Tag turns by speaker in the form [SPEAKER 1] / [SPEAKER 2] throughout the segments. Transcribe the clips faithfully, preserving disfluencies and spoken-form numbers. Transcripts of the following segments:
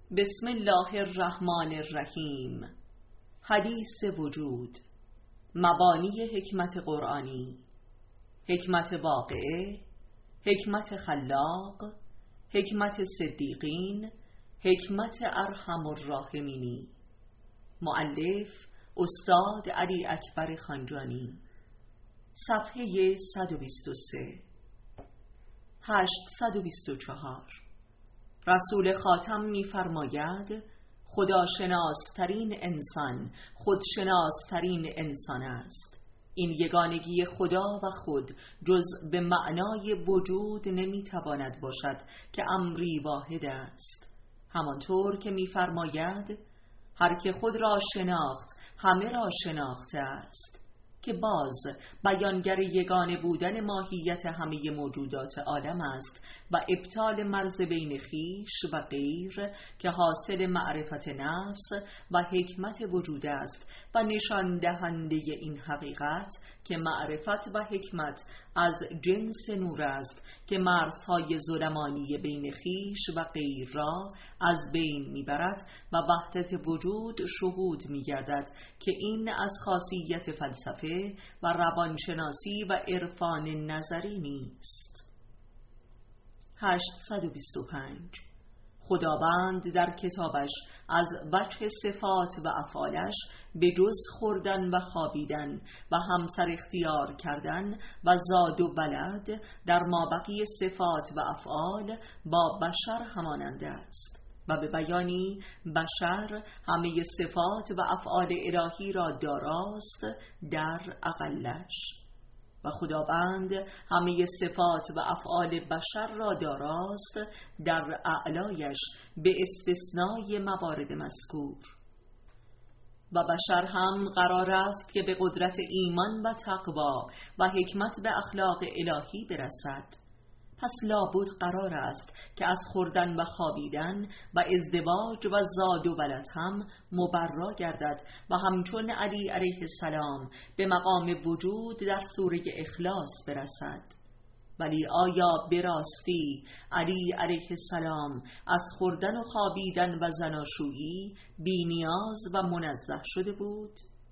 [SPEAKER 1] بسم الله الرحمن الرحیم. حدیث وجود، مبانی حکمت قرآنی، حکمت واقعه، حکمت خلاق، حکمت صدیقین، حکمت ارحم الراحمینی. مؤلف استاد علی اکبر خانجانی. صفحه صد و بیست و سه. هشتصد و بیست و چهار. رسول خاتم می‌فرماید خداشناس‌ترین انسان خودشناس‌ترین انسان است. این یگانگی خدا و خود جز به معنای وجود نمی‌تواند باشد که امری واحد است. همانطور که می‌فرماید هر که خود را شناخت همه را شناخته است، که باز بیانگر یگانه بودن ماهیت همه موجودات عالم است و ابطال مرز بین خیش و غیر که حاصل معرفت نفس و حکمت وجود است و نشان دهنده این حقیقت که معرفت و حکمت از جنس نور است که مرزهای ظلمانی بین خیش و غیر را از بین میبرد و وحدت وجود شهود میگردد که این از خاصیت فلسفه و روانشناسی و عرفان نظری نیست. هشتصد و بیست و پنج. خداوند در کتابش از وجه صفات و افعالش به جز خوردن و خوابیدن و همسر اختیار کردن و زاد و ولد در مابقی صفات و افعال با بشر همانند است و به بیانی بشر همه صفات و افعال الهی را داراست در اقلش، و خداوند همه صفات و افعال بشر را داراست در اعلایش به استثنای موارد مذکور. و بشر هم قرار است که به قدرت ایمان و تقوا و حکمت به اخلاق الهی برسد. پس لابد قرار است که از خوردن و خوابیدن و ازدواج و زاد و ولد هم مبرا گردد و همچون علی علیه السلام به مقام وجود در سوره اخلاص برسد. ولی آیا به راستی علی علیه السلام از خوردن و خوابیدن و زناشویی بی نیاز و منزه شده بود؟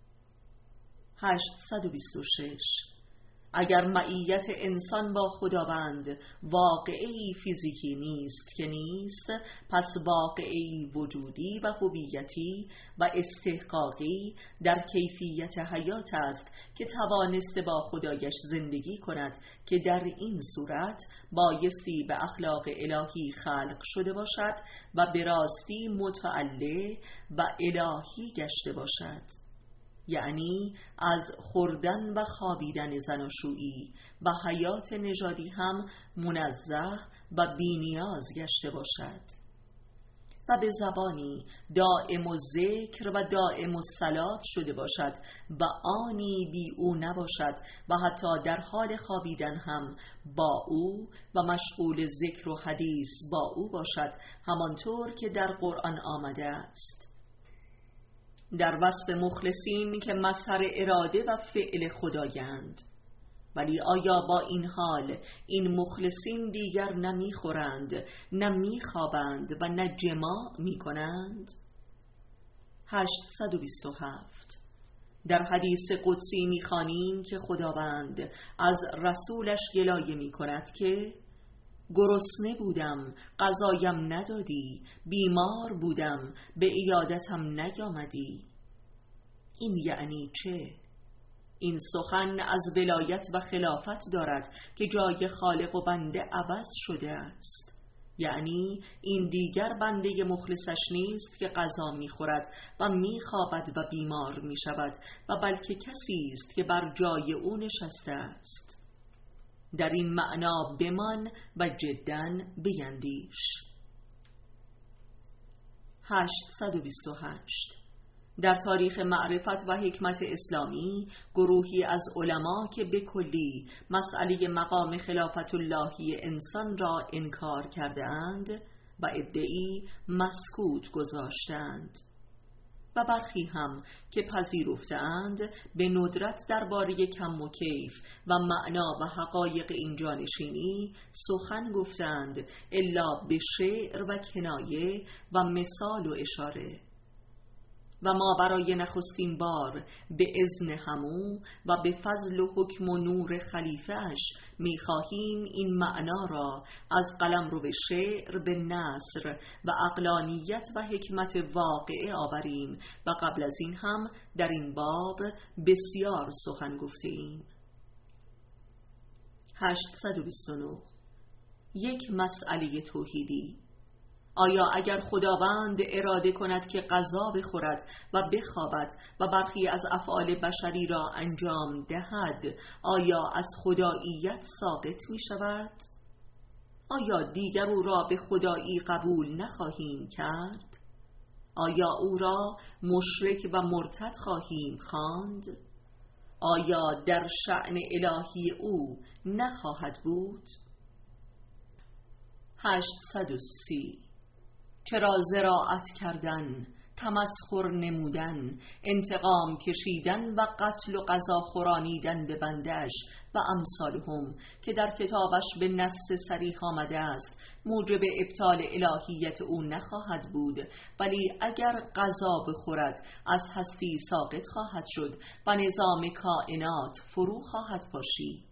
[SPEAKER 1] هشتصد و بیست و شش. اگر معیت انسان با خداوند واقعی فیزیکی نیست که نیست، پس واقعی وجودی و هویتی و استحقاقی در کیفیت حیات است که توانسته با خدایش زندگی کند، که در این صورت بایستی به اخلاق الهی خلق شده باشد و به راستی متعلی و الهی گشته باشد، یعنی از خوردن و خوابیدن زناشویی و حیات نژادی هم منزه و بی‌نیاز گشته باشد و به زبانی دائم الذکر و دائم الصلات شده باشد و آنی بی او نباشد و حتی در حال خوابیدن هم با او و مشغول ذکر و حدیث با او باشد، همانطور که در قرآن آمده است. در وصف مخلصین که مظهر اراده و فعل خدایند. ولی آیا با این حال این مخلصین دیگر نمیخورند، نمیخوابند و نه جماع میکنند؟ هشتصد و بیست و هفت. در حدیث قدسی میخوانیم که خداوند از رسولش گلایه میکند که گرسنه بودم غذایم ندادی، بیمار بودم به عیادتم نیامدی. این یعنی چه؟ این سخن از ولایت و خلافت دارد که جای خالق و بنده عوض شده است. یعنی این دیگر بنده مخلصش نیست که غذا میخورد و میخوابد و بیمار میشود، و بلکه کسی است که بر جای او نشسته است. در این معنا بمان و جداً بیندیش. هشتصد و بیست و هشت. در تاریخ معرفت و حکمت اسلامی گروهی از علما که به کلی مسئله مقام خلافت اللهی انسان را انکار کرده اند و ادعی مسکوت گذاشتند. و برخی هم که پذیرفتند به ندرت درباره کم و کیف و معنا و حقایق این جانشینی سخن گفتند الا به شعر و کنایه و مثال و اشاره. و ما برای نخستین بار به اذن همو و به فضل و حکم و نور خلیفه‌اش می‌خواهیم این معنا را از قلمرو به شعر به نثر و عقلانیت و حکمت واقعه آوریم و قبل از این هم در این باب بسیار سخن گفته‌ایم. هشتصد و بیست و نه. یک مسئله توحیدی. آیا اگر خداوند اراده کند که غذا بخورد و بخوابد و برخی از افعال بشری را انجام دهد، آیا از خداییت ساقط می شود؟ آیا دیگر او را به خدایی قبول نخواهیم کرد؟ آیا او را مشرک و مرتد خواهیم خواند؟ آیا در شأن الهی او نخواهد بود؟ هشتصد و سی. چرا زراعت کردن، تمسخر نمودن، انتقام کشیدن و قتل و غذا خورانیدن به بندش و امثالهم که در کتابش به نص صریح آمده است موجب ابطال الهیت او نخواهد بود، ولی اگر غذا بخورد از هستی ساقط خواهد شد و نظام کائنات فرو خواهد پاشید.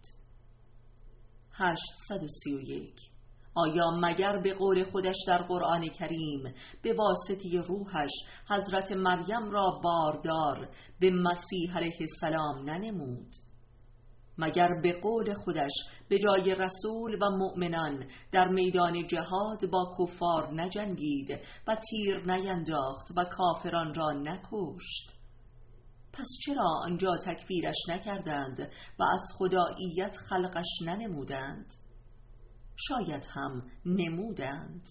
[SPEAKER 1] هشتصد و سی و یک. آیا مگر به قول خودش در قرآن کریم به واسطه روحش حضرت مریم را باردار به مسیح علیه السلام ننمود؟ مگر به قول خودش به جای رسول و مؤمنان در میدان جهاد با کفار نجنگید و تیر نینداخت و کافران را نکشت؟ پس چرا آنجا تکفیرش نکردند و از خداییت خلقش ننمودند؟ شاید هم نمودند.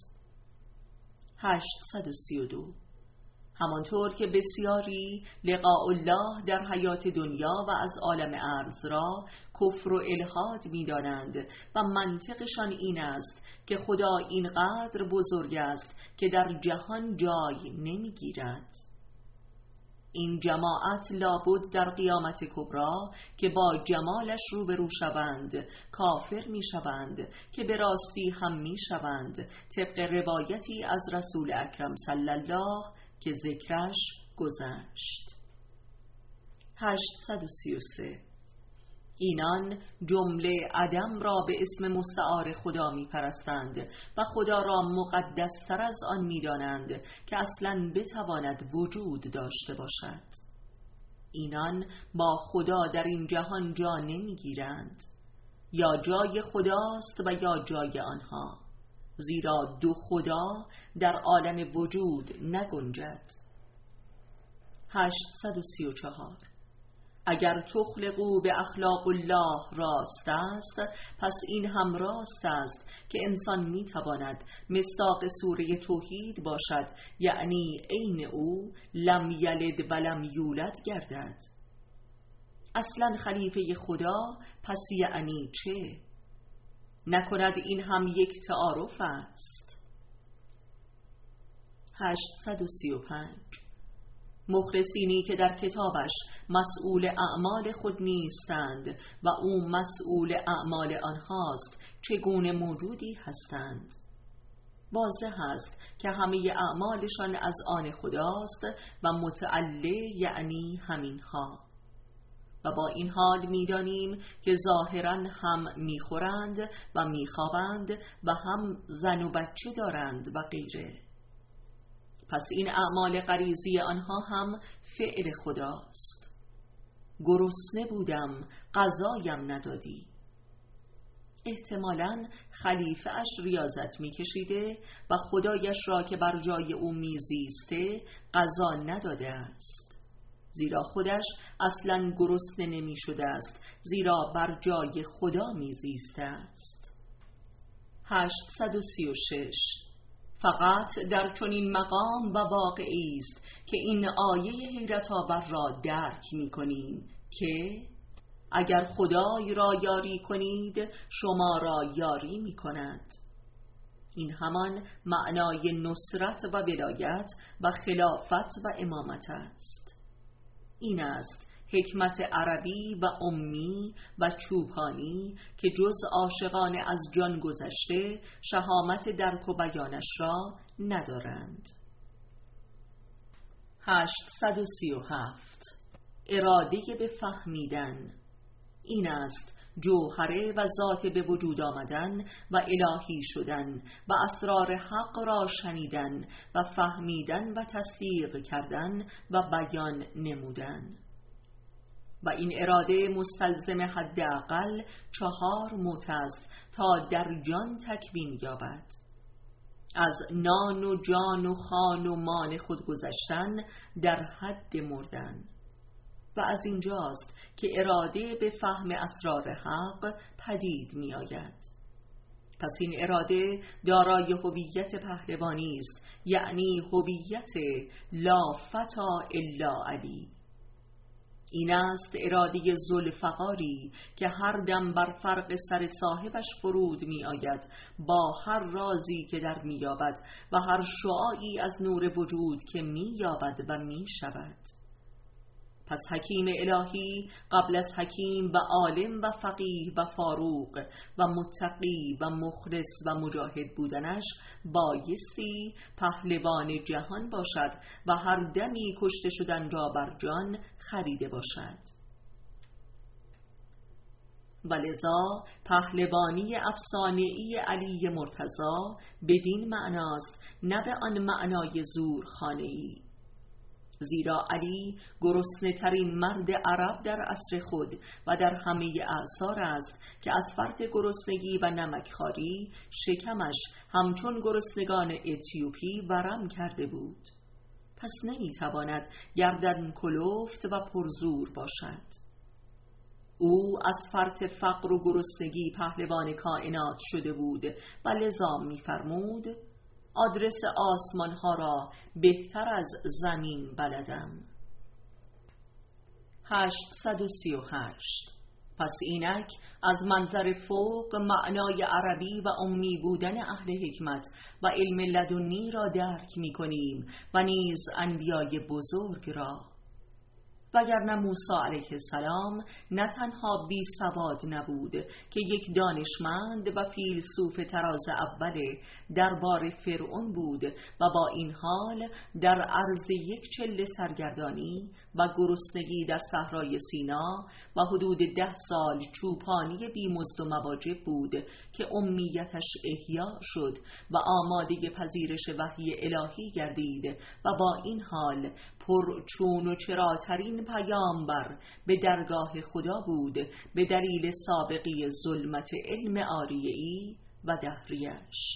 [SPEAKER 1] هشتصد و سی و دو. همانطور که بسیاری لقاء الله در حیات دنیا و از عالم ارض را کفر و الحاد می دانند و منطقشان این است که خدا اینقدر بزرگ است که در جهان جای نمی گیرد. این جماعت لابد در قیامت کبری که با جمالش روبرو شوند کافر می شوند که به راستی هم می شوند، طبق روایتی از رسول اکرم صلی الله که ذکرش گذشت. هشتصد و سی و سه. اینان جمله عدم را به اسم مستعار خدا می پرستند و خدا را مقدس تر از آن می دانند که اصلاً بتواند وجود داشته باشد. اینان با خدا در این جهان جا نمی گیرند، یا جای خداست و یا جای آنها، زیرا دو خدا در عالم وجود نگنجد. هشتصد و سی و چهار. اگر تخلقوا به اخلاق الله راست است، پس این هم راست است که انسان می تواند مصداق سوره توحید باشد، یعنی عین او لم یلد و لم یولد گردد. اصلا خلیفه خدا پس یعنی چه؟ نکند این هم یک تعارف است؟ هشتصد و سی و پنج. مخلصینی که در کتابش مسئول اعمال خود نیستند و او مسئول اعمال آنهاست، چگونه موجودی هستند؟ واضح است که همه اعمالشان از آن خداست و متعلی یعنی همینها. و با این حال می‌دانیم که ظاهراً هم می‌خورند و می‌خوابند و هم زن و بچه دارند و غیره. پس این اعمال غریزی آنها هم فعل خداست. گرسنه بودم غذایم ندادی. احتمالاً خلیفه اش ریاضت می کشیده و خدایش را که بر جای او میزیسته غذا نداده است، زیرا خودش اصلاً گرسنه نمی شده است، زیرا بر جای خدا میزیسته است. هشتصد و سی و شش. فقط در چنین مقام و واقعی است که این آیه حیرت آور را درک می کنیم که اگر خدای را یاری کنید شما را یاری می کند. این همان معنای نصرت و ولایت و خلافت و امامت است. این است حکمت عربی و امی و چوپانی که جز عاشقان از جان گذشته شهامت درک و بیانش را ندارند. هشتصد و سی و هفت. اراده به فهمیدن. این است جوهره و ذات به وجود آمدن و الهی شدن و اسرار حق را شنیدن و فهمیدن و تصدیق کردن و بیان نمودن. و این اراده مستلزم حداقل چهار موت است تا در جان تکوین یابد. از نان و جان و خان و مان خود گذشتن در حد مردن. و از اینجاست که اراده به فهم اسرار حق پدید می آید. پس این اراده دارای هویت پهلوانی است، یعنی هویت لا فتا الا علی. این است اراده ذوالفقاری که هر دم بر فرق سر صاحبش فرود می آید با هر رازی که در می یابد و هر شعاعی از نور وجود که می یابد و می شود. پس حکیم الهی قبل از حکیم و عالم و فقیه و فاروق و متقی و مخلص و مجاهد بودنش بایستی پهلوان جهان باشد و هر دمی کشته شدن را بر جان خریده باشد. ولذا پهلوانی افسانه‌ای علی مرتضی بدین معناست، نه به آن معنای زورخانه‌ای. زیرا علی گرسنه ترین مرد عرب در عصر خود و در همه اعصار است که از فرط گرسنگی و نمکخواری شکمش همچون گرسنگان اتیوپی ورم کرده بود. پس نمیتواند گردن کلفت و پرزور باشد. او از فرط فقر و گرسنگی پهلوان کائنات شده بود و لذا می‌فرمود آدرس آسمان ها را بهتر از زمین بلدم. هشتصد و سی و هشت. پس اینک از منظر فوق معنای عربی و امی بودن اهل حکمت و علم لدنی را درک می کنیم و نیز انبیای بزرگ را. وگرنه موسی علیه السلام نه تنها بی سواد نبود که یک دانشمند و فیلسوف تراز اول دربار فرعون بود و با این حال در عرض یک چله سرگردانی و گرسنگی در صحرای سینا و حدود ده سال چوپانی بیمزد و مواجب بود که امیتش احیا شد و آماده پذیرش وحی الهی گردید و با این حال پر چون و چراترین پیامبر به درگاه خدا بود به دلیل سابقی ظلمت علم عاریه‌ای و دهریش.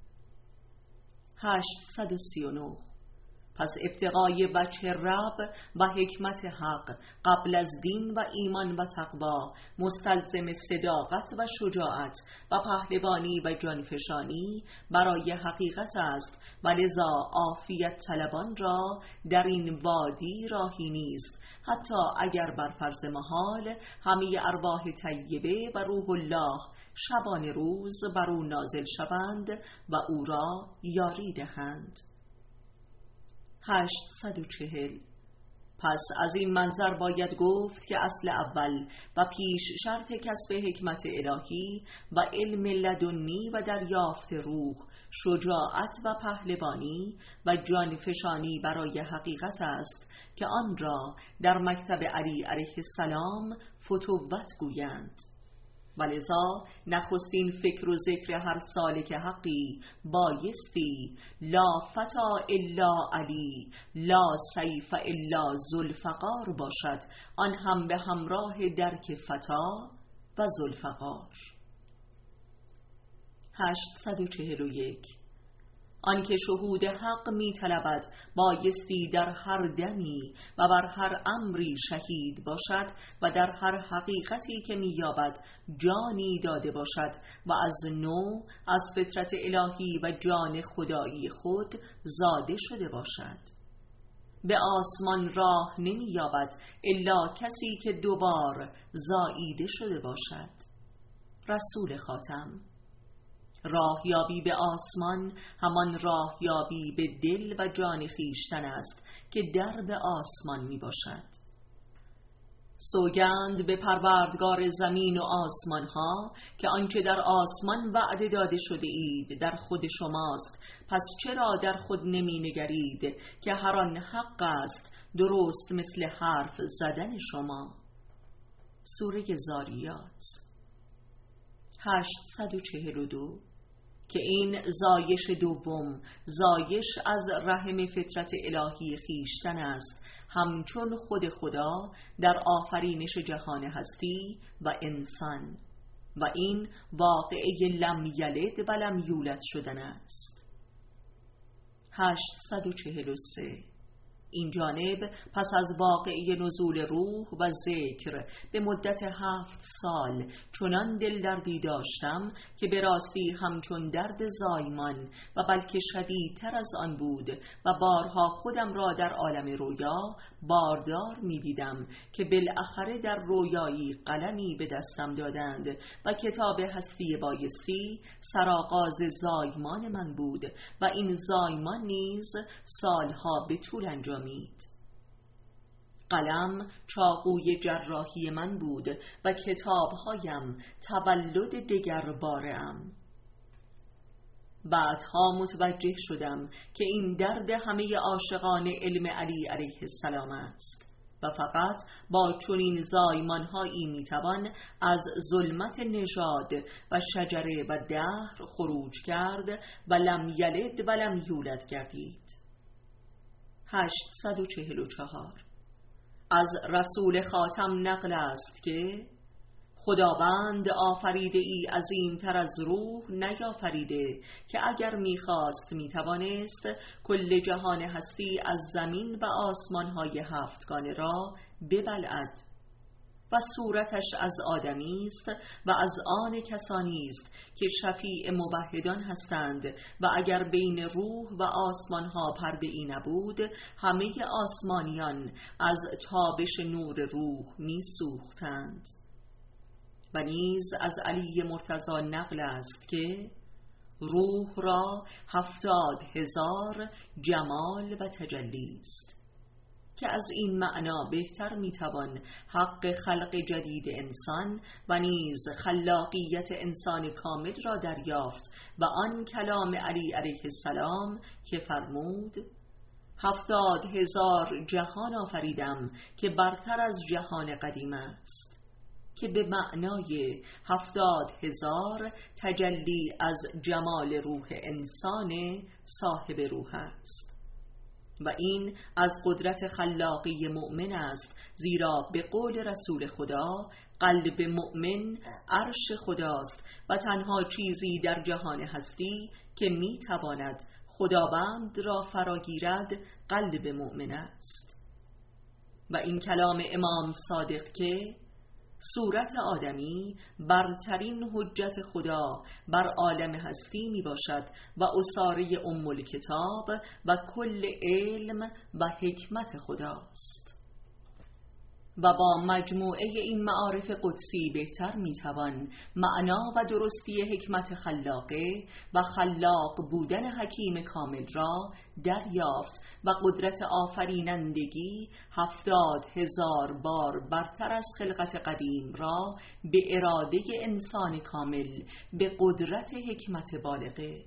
[SPEAKER 1] هشتصد و سی و نه. پس ابتغای وجه رب و حکمت حق قبل از دین و ایمان و تقوا مستلزم صداقت و شجاعت و پهلوانی و جانفشانی برای حقیقت است و لذا عافیت طلبان را در این وادی راهی نیست، حتی اگر بر فرض محال همه ارواح طیبه و روح الله شبان روز بر او نازل شوند و او را یاری دهند. هشتصد و چهل. پس از این منظر باید گفت که اصل اول و پیش شرط کسب حکمت الهی و علم لدنی و دریافت روح، شجاعت و پهلوانی و جانفشانی برای حقیقت است که آن را در مکتب علی علیه السلام فتوت گویند. ولذا نخستین فکر و ذکر هر سالک حقی بایستی لا فتا الا علی لا سیف الا ذوالفقار باشد، آن هم به همراه درک فتا و ذوالفقار. هشتصد و چهل و یک. آنکه شهود حق می طلبد بایستی در هر دمی و بر هر امری شهید باشد و در هر حقیقتی که می یابد جانی داده باشد و از نو از فطرت الهی و جان خدایی خود زاده شده باشد. به آسمان راه نمی یابد الا کسی که دوبار زاییده شده باشد. رسول خاتم. راهیابی به آسمان همان راهیابی به دل و جان خویشتن است که درب آسمان می باشد. سوگند به پروردگار زمین و آسمان ها که آنچه در آسمان وعده داده شده اید در خود شماست، پس چرا در خود نمی نگرید که هر آن حق است، درست مثل حرف زدن شما. سوره زاریات هشتصد و چهل و دو. که این زایش دوم زایش از رحم فطرت الهی خیشتن است، همچون خود خدا در آفرینش جهان هستی و انسان، و این واقعه لم یلد و لم یولد شدن است. هشتصد و چهل و سه. این جانب پس از واقعه نزول روح و ذکر به مدت هفت سال چنان دل دردی داشتم که به راستی همچون درد زایمان و بلکه شدیدتر از آن بود و بارها خودم را در عالم رویا باردار می دیدم که بالاخره در رویایی قلمی به دستم دادند و کتاب هستی بایستی سرآغاز زایمان من بود و این زایمان نیز سالها به طول انجام مید. قلم چاقوی جراحی من بود و کتابهایم تولد دگر بارم. بعدها متوجه شدم که این درد همه عاشقان علم علی علیه السلام است و فقط با چنین زایمانهایی میتوان از ظلمت نژاد و شجره و دهر خروج کرد و لم یلد و لم یولد گردید. هشتصد و چهل و چهار. از رسول خاتم نقل است که خداوند آفریده ای عظیمتر از روح نیافریده که اگر میخواست میتوانست کل جهان هستی از زمین و آسمانهای هفتگانه را ببلعد و صورتش از آدمی است و از آن کسانی است که شفیع موحدان هستند و اگر بین روح و آسمانها پرده ای نبود همه آسمانیان از تابش نور روح می سوختند. و نیز از علی مرتضی نقل است که روح را هفتاد هزار جمال و تجلی است، که از این معنا بهتر میتوان حق خلق جدید انسان و نیز خلاقیت انسان کامل را دریافت و آن کلام علی علیه السلام که فرمود هفتاد هزار جهان آفریدم که برتر از جهان قدیم است، که به معنای هفتاد هزار تجلی از جمال روح انسان صاحب روح است. و این از قدرت خلاقی مؤمن است، زیرا به قول رسول خدا قلب مؤمن عرش خداست و تنها چیزی در جهان هستی که می تواند خداوند را فراگیرد قلب مؤمن است. و این کلام امام صادق که صورت آدمی برترین حجت خدا بر عالم هستی می باشد و اساره ام الکتاب و کل علم و حکمت خداست. و با مجموعه این معارف قدسی بهتر میتوان معنا و درستی حکمت خلاقه و خلاق بودن حکیم کامل را دریافت و قدرت آفرینندگی هفتاد هزار بار برتر از خلقت قدیم را به اراده انسان کامل به قدرت حکمت بالغه.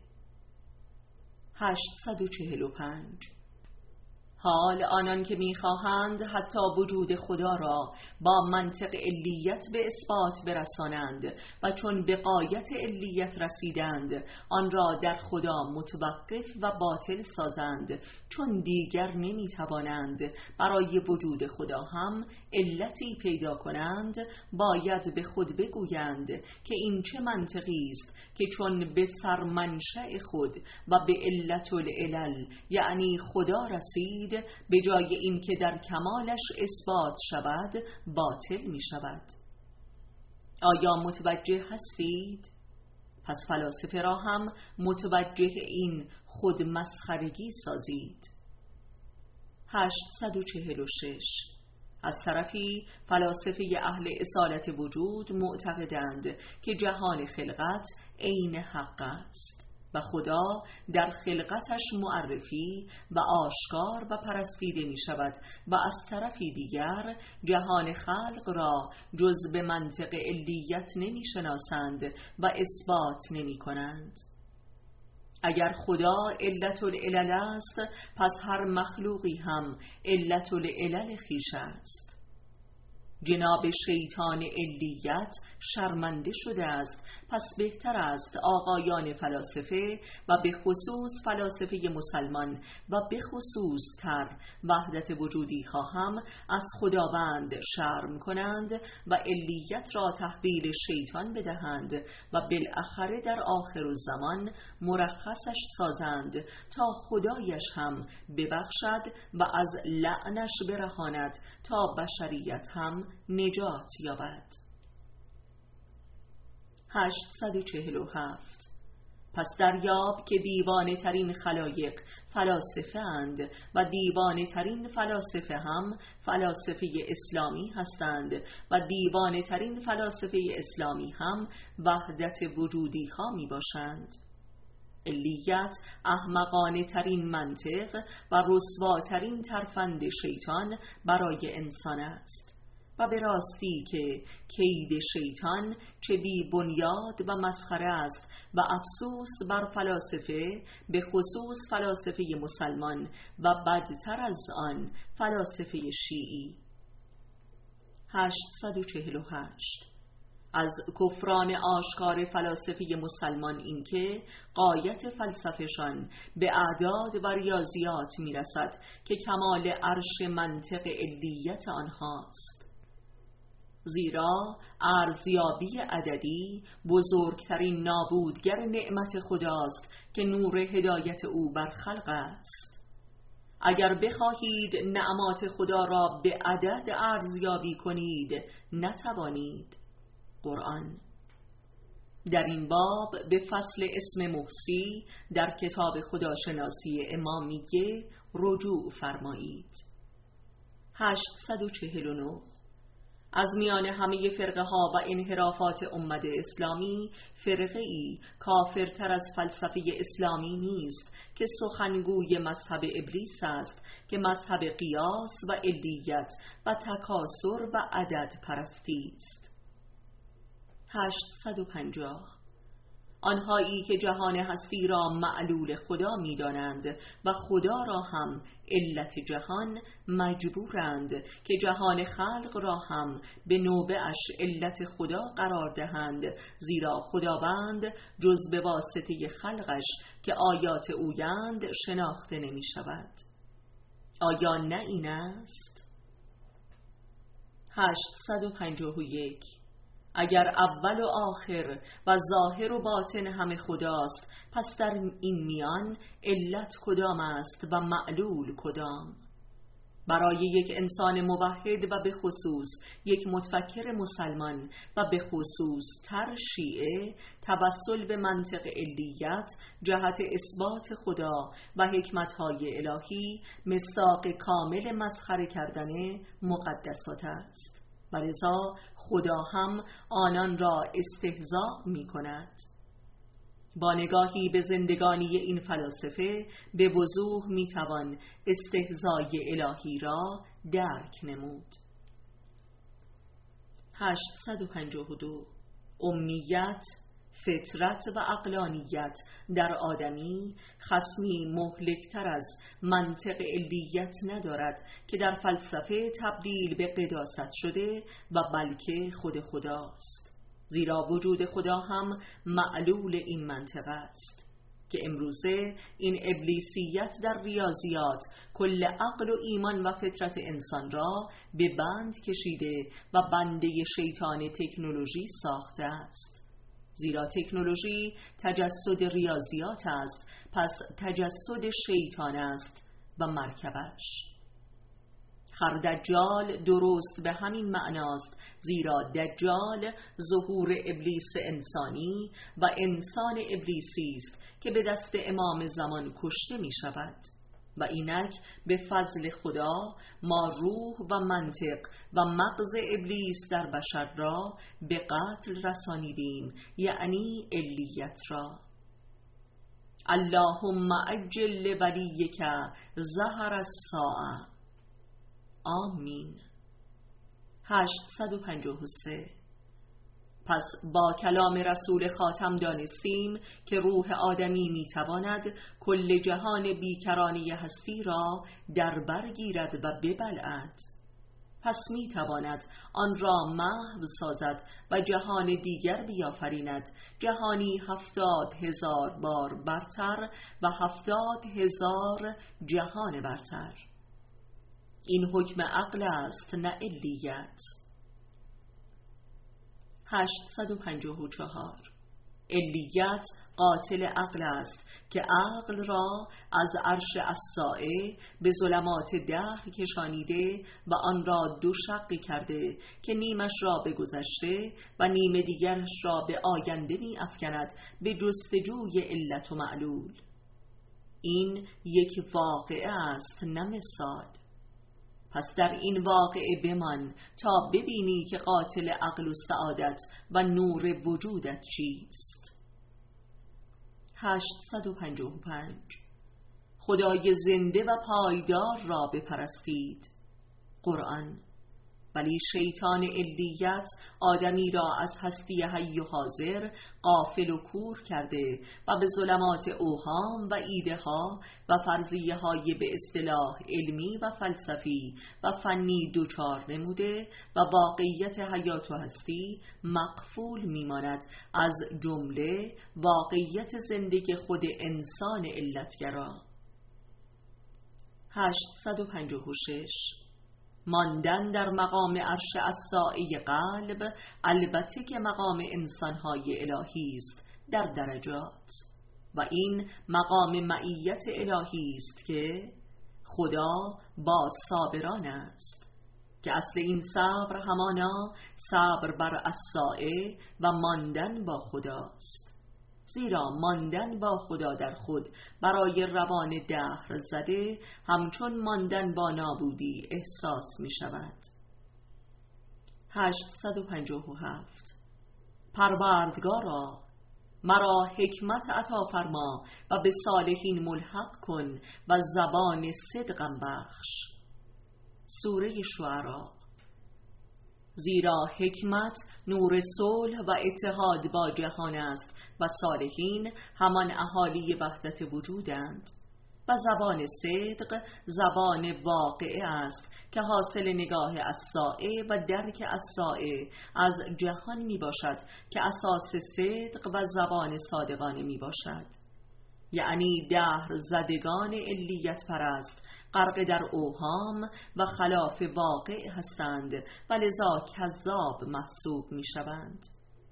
[SPEAKER 1] هشتصد و چهل و پنج. حال آنان که می‌خواهند حتی وجود خدا را با منطق علیت به اثبات برسانند و چون به غایت علیت رسیدند آن را در خدا متوقف و باطل سازند، چون دیگر نمی‌توانند برای وجود خدا هم علتی پیدا کنند، باید به خود بگویند که این چه منطقی است که چون به سرمنشأ خود و به علت العلل یعنی خدا رسید، به جای این که در کمالش اثبات شود باطل می شود. آیا متوجه هستید؟ پس فلاسفه را هم متوجه این خود مسخرگی سازید. هشتصد و چهل و شش. از طرفی فلاسفه اهل اصالت وجود معتقدند که جهان خلقت عین حق است و خدا در خلقتش معرفی و آشکار و پرستیده می شود و از طرفی دیگر جهان خلق را جز به منطق علیت نمی شناسند و اثبات نمی کنند. اگر خدا علت العلل است، پس هر مخلوقی هم علت العلل خویش است. جناب شیطان علیت شرمنده شده است، پس بهتر است آقایان فلاسفه و به خصوص فلاسفه مسلمان و به خصوص تر وحدت وجودی خواهم از خداوند شرم کنند و علیت را تحویل شیطان بدهند و بالاخره در آخر الزمان مرخصش سازند تا خدایش هم ببخشد و از لعنش برهاند تا بشریت هم نجات یابد. هشتصد و چهل و هفت. پس دریاب که دیوانه ترین خلایق فلاسفه اند و دیوانه ترین فلاسفه هم فلاسفه اسلامی هستند و دیوانه ترین فلاسفه اسلامی هم وحدت وجودی ها می باشند. علیت احمقانه ترین منطق و رسواترین ترفند شیطان برای انسان است و به راستی که کید شیطان چه بی بنیاد و مسخره است و افسوس بر فلاسفه، به خصوص فلاسفه مسلمان و بدتر از آن فلاسفه شیعی. هشتصد و چهل و هشت. از کفران آشکار فلاسفه مسلمان این که غایت فلسفهشان به اعداد و ریاضیات میرسد که کمال عرش منطق علیت آنهاست. زیرا ارزیابی عددی بزرگترین نابودگر نعمت خداست که نور هدایت او بر خلق است. اگر بخواهید نعمات خدا را به عدد ارزیابی کنید نتوانید. قرآن. در این باب به فصل اسم محسی در کتاب خداشناسی امامیه رجوع فرمایید. هشتصد و چهل و نه. از میان همه فرقه ها و انحرافات امت اسلامی فرقه ای کافرتر از فلسفه اسلامی نیست که سخنگوی مذهب ابلیس است که مذهب قیاس و علیت و تکاسر و عدد پرستی است. هشتصد و پنجاه. آنهایی که جهان هستی را معلول خدا می دانند و خدا را هم علت جهان مجبورند که جهان خلق را هم به نوبه اش علت خدا قرار دهند، زیرا خداوند جز به واسطه خلقش که آیات اویند شناخته نمی شود. آیا نه این است؟ هشتصد و پنجاه و یک. اگر اول و آخر و ظاهر و باطن همه خداست، پس در این میان علت کدام است و معلول کدام؟ برای یک انسان موحد و به خصوص یک متفکر مسلمان و به خصوص تر شیعه، توسل به منطق علیت جهت اثبات خدا و حکمتهای الهی مصداق کامل مسخره کردن مقدسات است و لذا خدا هم آنان را استهزاء می کند. با نگاهی به زندگانی این فلاسفه به وضوح می توان استهزای الهی را درک نمود. هشتصد و پنجاه و دو. امیت، فطرت و عقلانیت در آدمی خصمی مهلکتر از منطق علیت ندارد که در فلسفه تبدیل به قداست شده و بلکه خود خداست، زیرا وجود خدا هم معلول این منطق است که امروزه این ابلیسیت در ریاضیات کل عقل و ایمان و فطرت انسان را به بند کشیده و بنده شیطان تکنولوژی ساخته است. زیرا تکنولوژی تجسد ریاضیات است، پس تجسد شیطان است و مرکبش. خردجال درست به همین معناست، زیرا دجال ظهور ابلیس انسانی و انسان ابلیسی است که به دست امام زمان کشته می شود. و اینک به فضل خدا ما روح و منطق و مغز ابلیس در بشر را به قتل رسانیدیم، یعنی علیت را. اللهم عجل ولیک ظهر الساعة. آمین. هشتصد و پنجاه و سه. پس با کلام رسول خاتم دانستیم که روح آدمی میتواند کل جهان بیکرانی هستی را در بر گیرد و ببلعد. پس میتواند آن را محو سازد و جهان دیگر بیافریند، جهانی هفتاد هزار بار برتر و هفتاد هزار جهان برتر. این حکم عقل است، نه علیت. هشتصد و پنجاه و چهار. علیت قاتل عقل است که عقل را از عرش الساعه به ظلمات دهر کشانیده و آن را دو شق کرده که نیمش را به گذشته و نیم دیگرش را به آینده می افکند به جستجوی علت و معلول. این یک واقعه است، نه مثال. پس در این واقعه بمان تا ببینی که قاتل عقل و سعادت و نور وجودت چیست. هشتصد و پنجاه و پنج. خدای زنده و پایدار را بپرستید. قرآن. ولی شیطان علیت آدمی را از هستی حی و حاضر غافل و کور کرده و به ظلمات اوهام و ایده ها و فرضیه های به اصطلاح علمی و فلسفی و فنی دوچار نموده و واقعیت حیات و هستی مقفول میماند، از جمله واقعیت زندگی خود انسان علتگرا. هشتصد و پنجاه و شش. ماندن در مقام عرش الساعه قلب البته که مقام انسانهای الهی است در درجات، و این مقام معیت الهی است که خدا با صابران است، که اصل این صبر همانا صبر بر الساعه و ماندن با خداست. زیرا ماندن با خدا در خود برای روان دهر زده همچون ماندن با نابودی احساس می شود. هشتصد و پنجاه و هفت. پروردگارا مرا حکمت عطا فرما و به صالحین ملحق کن و زبان صدقم بخش. سوره شعراء. زیرا حکمت نور صلح و اتحاد با جهان است و صالحین همان اهالی وحدت وجودند، و زبان صدق زبان واقعه است که حاصل نگاه الساعه و درک الساعه از جهان می باشد که اساس صدق و زبان صادقانه می باشد. یعنی دهر زدگان علیت پرست غرق در اوهام و خلاف واقع هستند و لذا کذاب محسوب می شوند.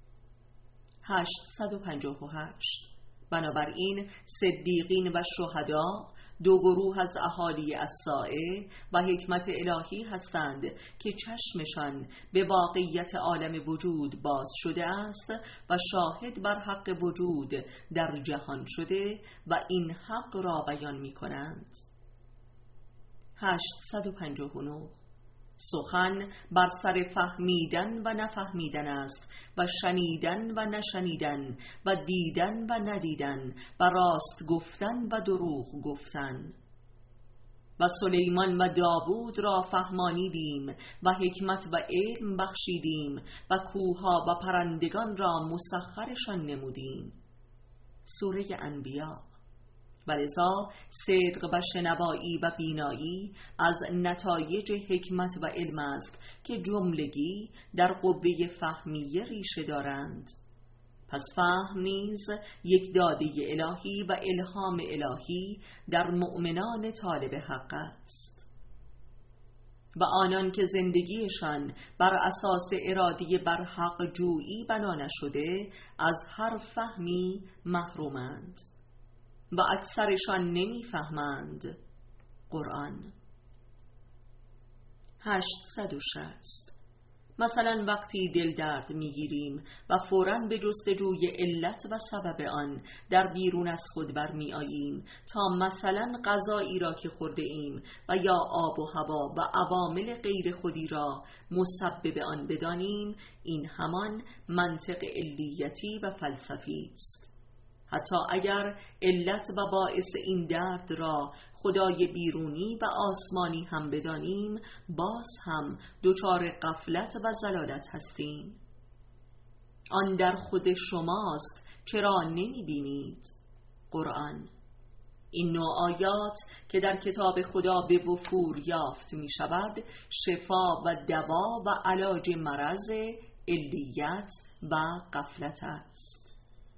[SPEAKER 1] هشتصد و پنجاه و هشت. بنابراین صدیقین و شهدا دو گروه از اهالی الساعه و حکمت الهی هستند که چشمشان به واقعیت عالم وجود باز شده است و شاهد بر حق وجود در جهان شده و این حق را بیان می کنند. هشتصد و پنجاه و نه. سخن بر سر فهمیدن و نفهمیدن است و شنیدن و نشنیدن و دیدن و ندیدن و راست گفتن و دروغ گفتن. و سلیمان و داوود را فهمانیدیم و حکمت و علم بخشیدیم و کوها و پرندگان را مسخرشان نمودیم. سوره انبیاء. ولذا صدق و شنوایی و بینایی از نتایج حکمت و علم است که جملگی در قوه فهمیه ریشه دارند. پس فهم نیز یک داده الهی و الهام الهی در مؤمنان طالب حق است. و آنان که زندگیشان بر اساس ارادی بر حق جویی بنا نشده از هر فهمی محرومند و اکثرشان نمیفهمند. قرآن. هشتصد و شصت. مثلا وقتی دل درد میگیریم و فوراً به جستجوی علت و سبب آن در بیرون از خود برمی آییم تا مثلا غذایی را که خورده ایم و یا آب و هوا و عوامل غیر خودی را مسبب آن بدانیم، این همان منطق علیتی و فلسفی است. حتی اگر علت و باعث این درد را خدای بیرونی و آسمانی هم بدانیم، باز هم دچار غفلت و ضلالت هستیم. آن در خود شماست، چرا نمی بینید؟ قرآن. این نوع آیات که در کتاب خدا به وفور یافت می شود، شفا و دوا و علاج مرض علیت و غفلت است.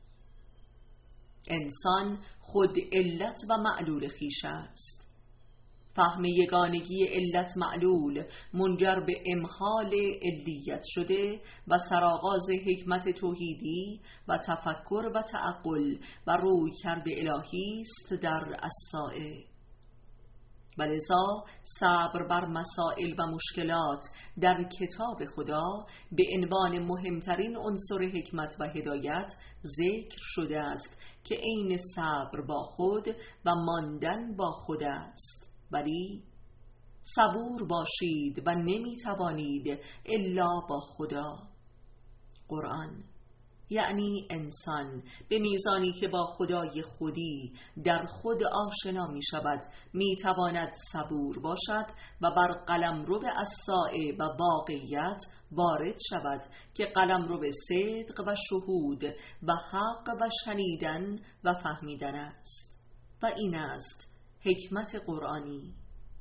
[SPEAKER 1] انسان خود علت و معلول خویش است. فهم یگانگی علت معلول منجر به امحال علیت شده و سرآغاز حکمت توحیدی و تفکر و تعقل و رویکرد الهی است در السائه. ولذا صبر بر مسائل و مشکلات در کتاب خدا به عنوان مهمترین عنصر حکمت و هدایت ذکر شده است که عین صبر با خود و ماندن با خود است. ولی صبور باشید و نمی توانید الا با خدا. قرآن. یعنی انسان به میزانی که با خدای خودی در خود آشنا می شود می تواند صبور باشد و بر قلمرو السائه و واقعیت وارد شود که قلمرو صدق و شهود و حق و شنیدن و فهمیدن است. و این است حکمت قرآنی.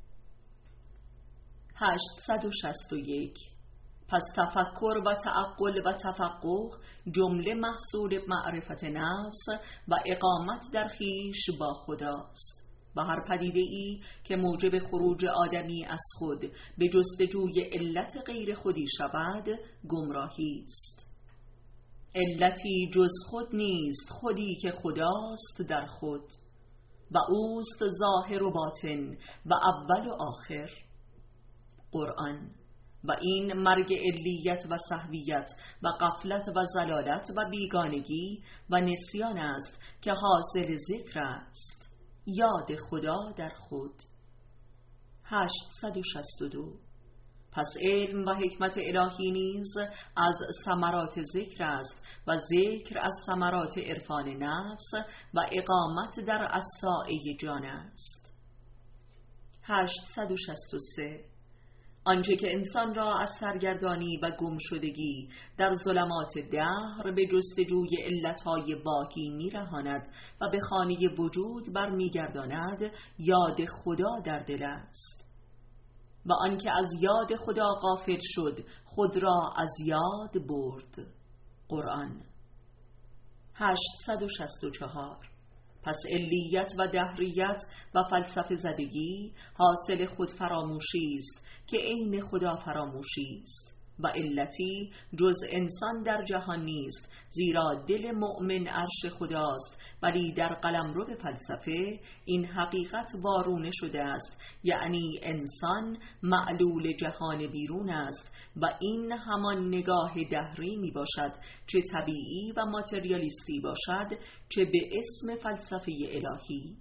[SPEAKER 1] هشتصد و شصت و یک. پس تفکر و تعقل و تفقه جمله محصول معرفت نفس و اقامت در خویش با خداست و هر پدیده ای که موجب خروج آدمی از خود به جستجوی علت غیر خودی شود گمراهی است. علتی جز خود نیست، خودی که خداست در خود و اوست ظاهر و باطن و اول و آخر. قرآن. و این مرگ علیت و سهویت و غفلت و ضلالت و بیگانگی و نسیان است که حاصل ذکر است، یاد خدا در خود. هشتصد و شصت و دو. پس علم و حکمت الهی نیز از ثمرات ذکر است و ذکر از ثمرات عرفان نفس و اقامت در السائه جان است. هشتصد و شصت و سه. آنچه که انسان را از سرگردانی و گمشدگی در ظلمات دهر به جستجوی علتهای واهی می‌رهاند و به خانه وجود برمیگرداند، یاد خدا در دل است. و آنکه از یاد خدا غافل شد خود را از یاد برد. قرآن. هشتصد و شصت و چهار. پس علیت و دهریت و فلسفه زدگی حاصل خود فراموشی است که عین خدا فراموشی است و علتی جز انسان در جهان نیست، زیرا دل مؤمن عرش خداست، ولی در قلمرو فلسفه این حقیقت وارونه شده است، یعنی انسان معلول جهان بیرون است و این همان نگاه دهری می باشد، چه طبیعی و ماتریالیستی باشد، چه به اسم فلسفه الهی.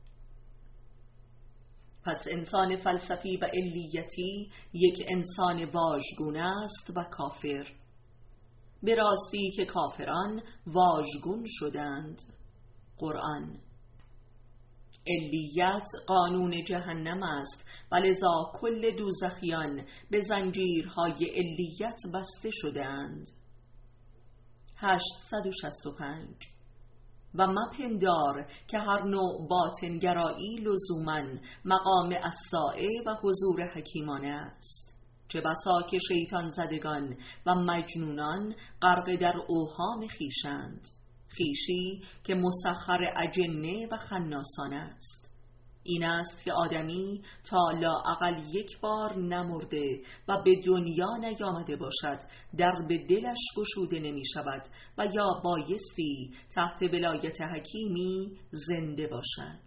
[SPEAKER 1] پس انسان فلسفی و علیتی یک انسان واژگون است و کافر. به راستی که کافران واژگون شدند. قرآن. علیت قانون جهنم است و لذا کل دوزخیان به زنجیرهای علیت بسته شدند. هشتصد و شصت و پنج. و مپندار که هر نوع باطنگرایی لزوماً مقام السائه و حضور حکیمانه است، چه بسا که شیطان زدگان و مجنونان غرق در اوهام خیشند، خیشی که مسخر اجنه و خناسان است. این است که آدمی تا لااقل یک بار نمرده و به دنیا نیامده باشد در به دلش گشوده نمی شود و یا بایستی تحت ولایت حکیمی زنده باشد.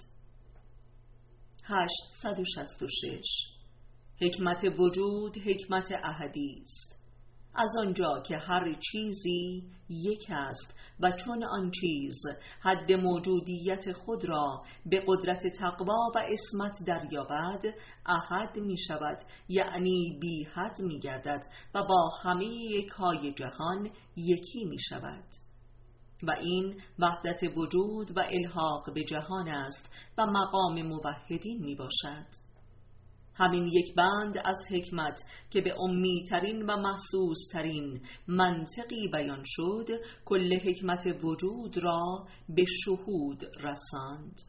[SPEAKER 1] هشتصد و شصت و شش. حکمت وجود حکمت احدی است. از آنجا که هر چیزی یک است و چون آن چیز حد موجودیت خود را به قدرت تقوا و عصمت دریابد احد می شود، یعنی بی حد می گردد و با همه یکای جهان یکی می شود. و این وحدت وجود و الحاق به جهان است و مقام موحدین می باشد. همین یک بند از حکمت که به امی ترین و محسوس ترین منطقی بیان شد، کل حکمت وجود را به شهود رساند.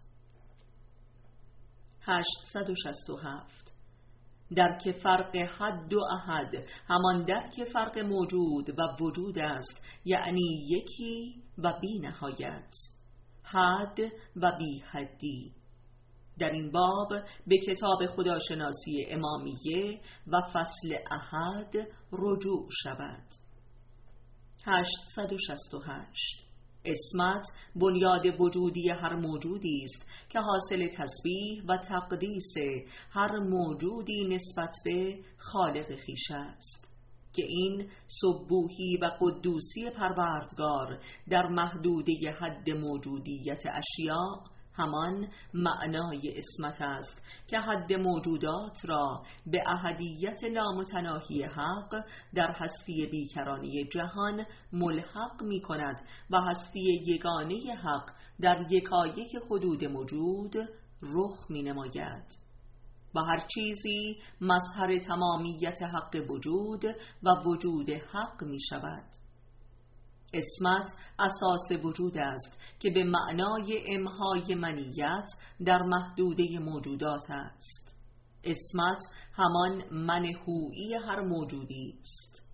[SPEAKER 1] هشتصد و شصت و هفت. درک فرق حد و احد همان درک فرق موجود و وجود است، یعنی یکی و بی نهایت، حد و بی حدی. در این باب به کتاب خداشناسی امامیه و فصل احد رجوع شود. هشتصد و شصت و هشت. عصمت بنیاد وجودی هر موجودی است که حاصل تسبیح و تقدیس هر موجودی نسبت به خالق خویش است، که این سبوحی و قدوسی پروردگار در محدوده حد موجودیت اشیاء همان معنای عصمت است که حد موجودات را به احدیت نامتناهی حق در هستی بیکرانی جهان ملحق می کند و هستی یگانه حق در یکایک حدود موجود رخ می نماید و هر چیزی مظهر تمامیت حق وجود و وجود حق می شود. عصمت اساس وجود است که به معنای امهای منیت در محدوده موجودات است. عصمت همان منهویی هر موجودی است.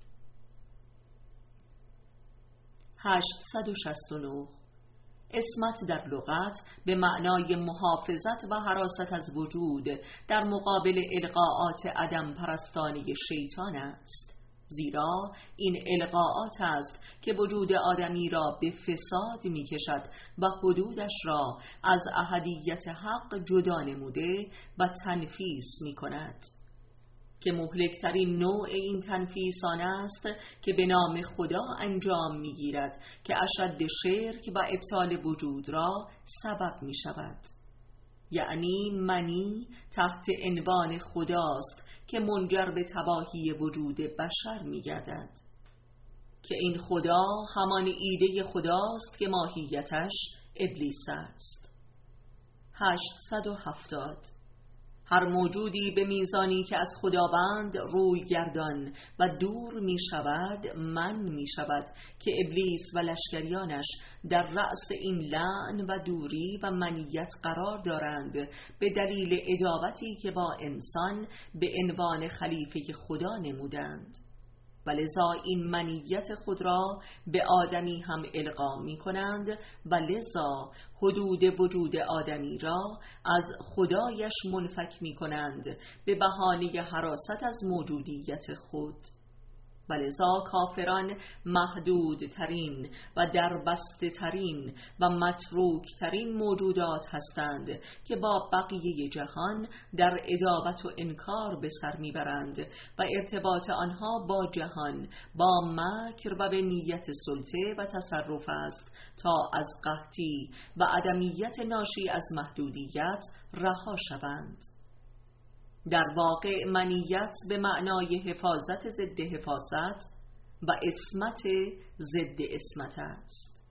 [SPEAKER 1] هشتصد و شصت و نه. عصمت در لغت به معنای محافظت و حراست از وجود در مقابل القاءات عدم پرستانی شیطان است، زیرا این القاءات است که وجود آدمی را به فساد می کشد و حدودش را از احدیت حق جدا نموده و تنفیس می کند، که مهلکترین نوع این تنفیسان است که به نام خدا انجام می گیرد، که اشد شرک و ابطال وجود را سبب می شود. یعنی منی تحت عنوان خداست که منجر به تباهی وجود بشر می گردد، که این خدا همان ایده خداست که ماهیتش ابلیس است. هشتصد و هفتاد. هر موجودی به میزانی که از خداوند روی گردان و دور می شود من می شود، که ابلیس و لشکریانش در رأس این لعن و دوری و منیت قرار دارند، به دلیل عداوتی که با انسان به عنوان خلیفه خدا نمودند، و لذا این منیت خود را به آدمی هم القا می کنند و لذا حدود وجود آدمی را از خدایش منفک می کنند به بهانه حراست از موجودیت خود. و لذا کافران محدود ترین و دربسته ترین و متروک ترین موجودات هستند که با بقیه جهان در عداوت و انکار به سر میبرند و ارتباط آنها با جهان با مکر و به نیت سلطه و تصرف است تا از قحطی و عدمیت ناشی از محدودیت رها شوند. در واقع منیت به معنای حفاظت ضد حفاظت و عصمت ضد عصمت است.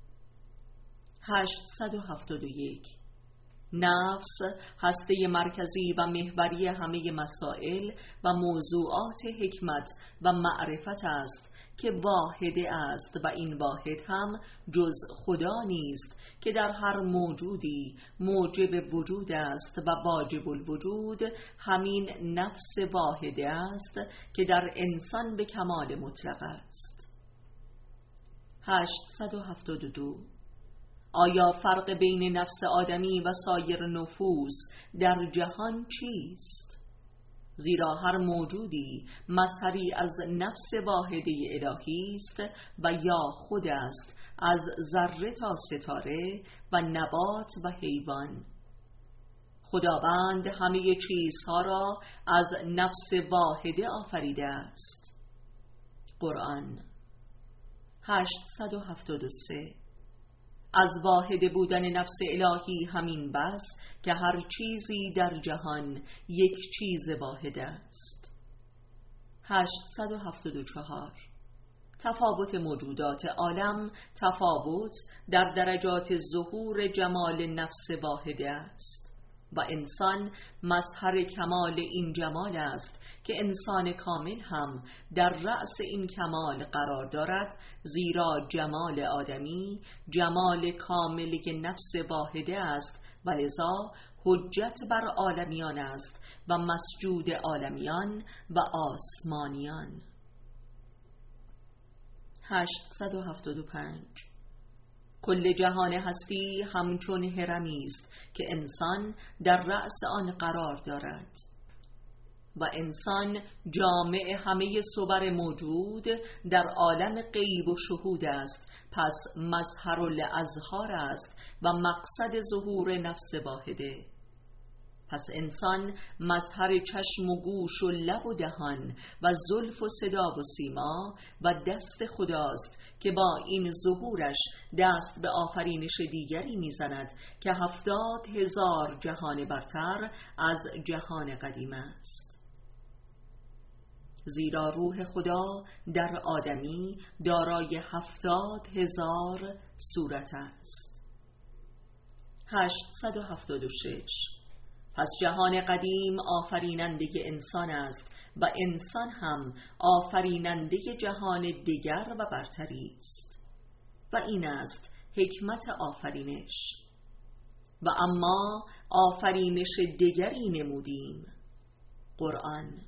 [SPEAKER 1] هشتصد و هفتاد و یک. نفس هسته مرکزی و محوری همه مسائل و موضوعات حکمت و معرفت است که واحده است و این واحد هم جز خدا نیست که در هر موجودی موجب وجود است و واجب الوجود همین نفس واحده است که در انسان به کمال مطلق است. هشتصد و هفتاد و دو. آیا فرق بین نفس آدمی و سایر نفوس در جهان چیست؟ زیرا هر موجودی مظهری از نفس واحده الهی است و یا خود است، از ذره تا ستاره و نبات و حیوان. خداوند همه چیزها را از نفس واحده آفریده است. قرآن. هشتصد و هفتاد و سه. از واحد بودن نفس الهی همین بس که هر چیزی در جهان یک چیز واحد است. هشتصد و هفتاد و چهار. تفاوت موجودات عالم تفاوت در درجات ظهور جمال نفس واحد است و انسان مظهر کمال این جمال است که انسان کامل هم در رأس این کمال قرار دارد، زیرا جمال آدمی جمال کامل نفس واحده است و لذا حجت بر عالمیان است و مسجود عالمیان و آسمانیان. هشتصد و هفتاد و پنج. کل جهان هستی همچون هرمی است که انسان در رأس آن قرار دارد و انسان جامع همه صور موجود در عالم غیب و شهود است، پس مظهر الاظهار است و مقصد ظهور نفس واحده. پس انسان مظهر چشم و گوش و لب و دهان و زلف و صدا و سیما و دست خداست که با این ظهورش دست به آفرینش دیگری میزند که هفتاد هزار جهان برتر از جهان قدیم است. زیرا روح خدا در آدمی دارای هفتاد هزار صورت است. هشتصد و هفتاد و شش. پس جهان قدیم آفریننده انسان است و انسان هم آفریننده جهان دیگر و برتری است و این است حکمت آفرینش. و اما آفرینش دیگری نمودیم. قرآن.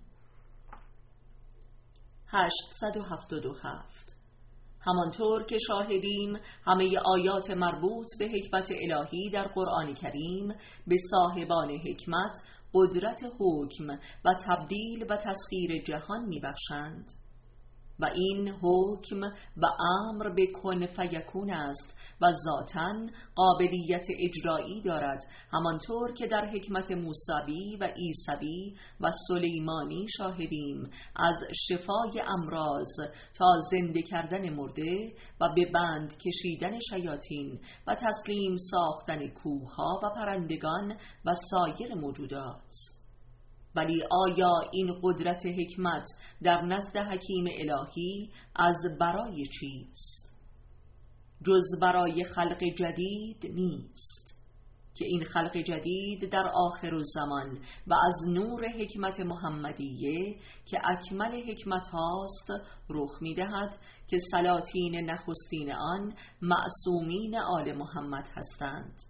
[SPEAKER 1] هشتصد و هفتاد و هفت. همانطور که شاهدیم همه آیات مربوط به حکمت الهی در قرآن کریم به صاحبان حکمت قدرت حکم و تبدیل و تسخیر جهان میبخشند و این حکم و امر به کن فیکون است و ذاتاً قابلیت اجرایی دارد، همانطور که در حکمت موسوی و عیسوی و سلیمانی شاهدیم، از شفای امراض تا زنده کردن مرده و به بند کشیدن شیاطین و تسلیم ساختن کوه‌ها و پرندگان و سایر موجودات. ولی آیا این قدرت حکمت در نزد حکیم الهی از برای چیست؟ جز برای خلق جدید نیست که این خلق جدید در آخر الزمان و از نور حکمت محمدیه که اکمل حکمت هاست رخ می دهد که سلاطین نخستین آن معصومین آل محمد هستند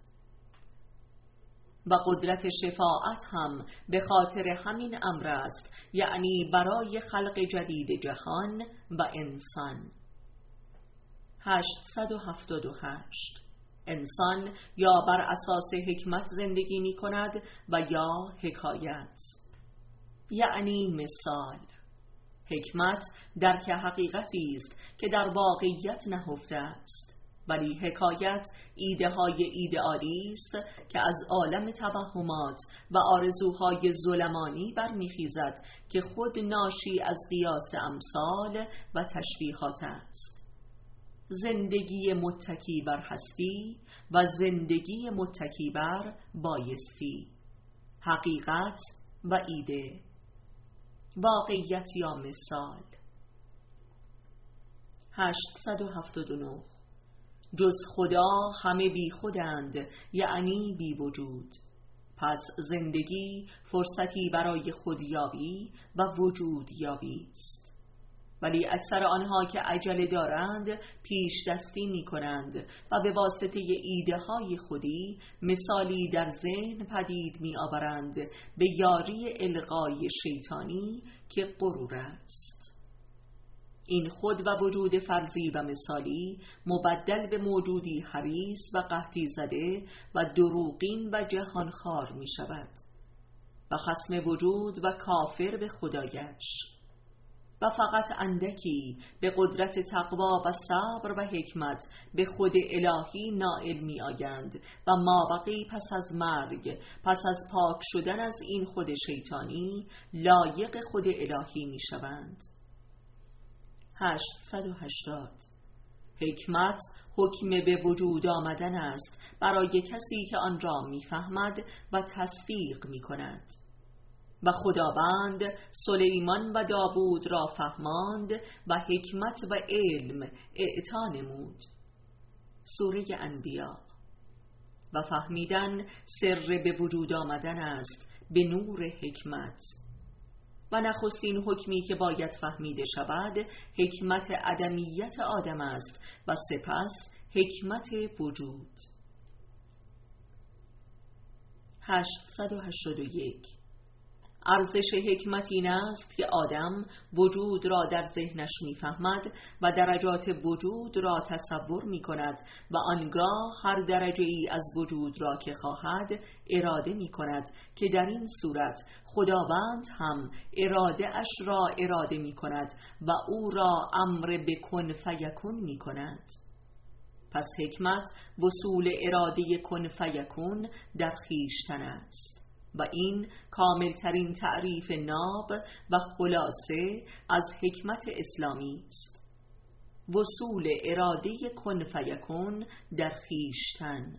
[SPEAKER 1] و قدرت شفاعت هم به خاطر همین امر است، یعنی برای خلق جدید جهان و انسان. هشتصد و هفتاد و هشت. انسان یا بر اساس حکمت زندگی می کند و یا حکایت، یعنی مثال. حکمت درک حقیقتی است که در واقعیت نهفته است، ولی حکایت ایده های ایدئالی است که از عالم توهمات و آرزوهای ظلمانی برمیخیزد که خود ناشی از قیاس امثال و تشبیهات است. زندگی متکی بر هستی و زندگی متکی بر بایستی، حقیقت و ایده، واقعیت یا مثال. هشتصد و هفتاد و نه. جز خدا همه بی خودند، یعنی بی وجود. پس زندگی فرصتی برای خودیابی و وجود یابی است. ولی اکثر آنها که عجله دارند پیش دستی می کنند و به واسطه ایده های خودی مثالی در ذهن پدید می آورند به یاری القای شیطانی که غرور است. این خود و وجود فرضی و مثالی مبدل به موجودی حریص و قحطی زده و دروغین و جهانخوار می شود و خصم وجود و کافر به خدایش و فقط اندکی به قدرت تقوا و صبر و حکمت به خود الهی نائل می آیند و مابقی پس از مرگ، پس از پاک شدن از این خود شیطانی، لایق خود الهی می شوند. هشتصد و هشتاد. حکمت حکم به وجود آمدن است برای کسی که آن را می‌فهمد و تصدیق می‌کند. و خداوند سلیمان و داوود را فهماند و حکمت و علم اعطا نمود. سوره انبیا. و فهمیدن سر به وجود آمدن است به نور حکمت. و نخستین حکمی که باید فهمیده شود حکمت عدمیت آدم است و سپس حکمت وجود. هشتصد و هشتاد و یک. ارزش حکمت این است که آدم وجود را در ذهنش می‌فهمد و درجات وجود را تصور می‌کند و آنگاه هر درجه ای از وجود را که خواهد اراده می‌کند که در این صورت خداوند هم اراده اش را اراده می‌کند و او را امر بکن فیکون می‌کند. پس حکمت وصول اراده کن فیکون در خویشتن است و این کاملترین تعریف ناب و خلاصه از حکمت اسلامی است. وصول اراده کن فیکون در خویشتن.